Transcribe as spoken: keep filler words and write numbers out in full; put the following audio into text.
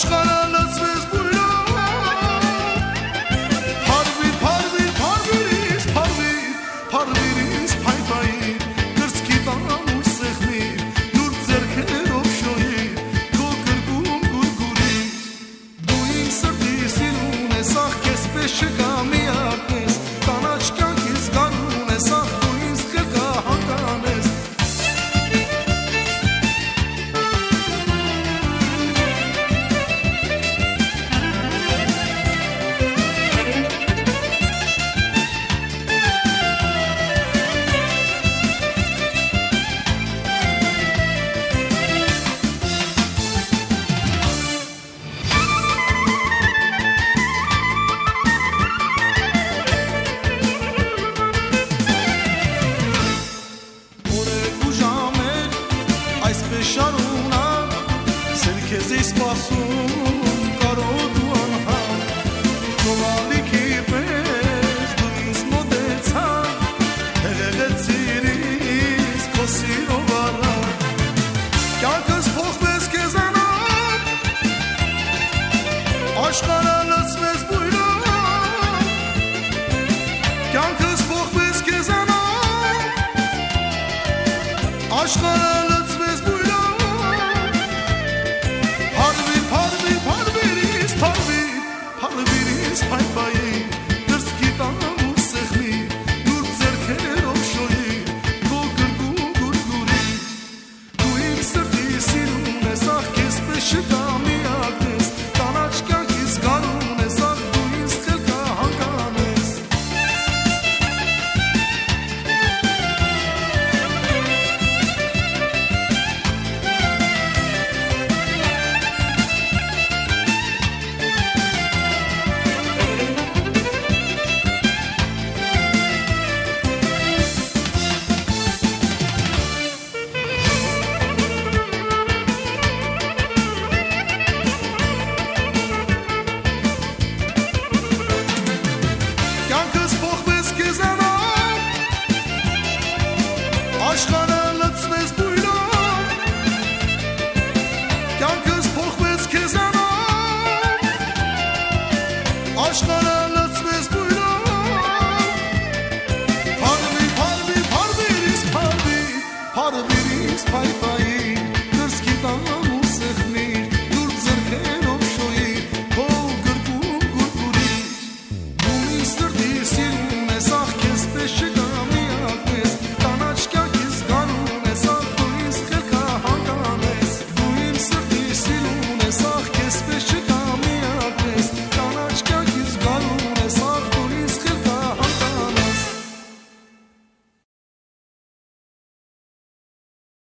Աշխարհը լցվեց բույրով, փարվիր, փարվիր, փարվիրիս, փարվիր, փարվիրիս, փայփայիր, կրծքի տամ ու սեղմիր, նուրբ ձեռքերով շոյիր, քո կրկում գուրգուրիր, դու իմ սրտի սիրուն ես, ախ քեզ պես չկա միակնես, կանաչ կյանքից գարուն ես, ախ դու ինձ կկահական ես. Շարունակ, սեր քեզ էի սպասում կարոտ ու անհատ, նովալիքի պես դու ինձ մոտեցար, հեղեղեցիր ինձ քո սիրով առատ, կյանքս փոխվեց քեզանով, աշխարհը լցվեց բույրով, կյանքս փոխվեց քեզանով, աշխարհը փայփայիր, կրծքի տամ ու սեղմիր, նուրբ ձեռքերով շոյիր, քո կրկում գուրգուրիր, դու իմ սրտի սիրուն ես, ախ քեզ պես չկա միակնես, կանաչ կյանքից գարուն ես, ախ դու ինձ խելքահական ես. Աշխարհը լցվեց բույրով, կյանքս փոխվեց քեզանով, աշխարհը լցվեց բույրով, փարվիր, փարվիր, փարվիրիս, փարվիր, փարվիրիս, փայփայ